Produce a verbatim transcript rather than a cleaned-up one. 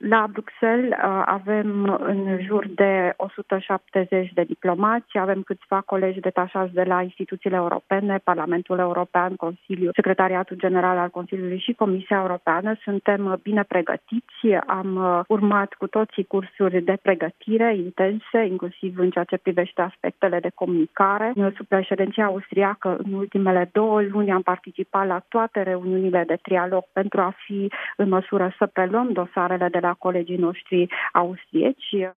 La Bruxelles avem în jur de o sută șaptezeci de diplomați, avem câțiva colegi detașați de la instituțiile europene, Parlamentul European, Consiliul, Secretariatul General al Consiliului și Comisia Europeană. Suntem bine pregătiți, am urmat cu toții cursuri de pregătire intense, inclusiv în ceea ce privește aspectele de comunicare. Sub președinția austriacă, în ultimele două luni, am participat la toate reuniunile de trialog pentru a fi în măsură să preluăm dosarele de la colegii noștri austrieci.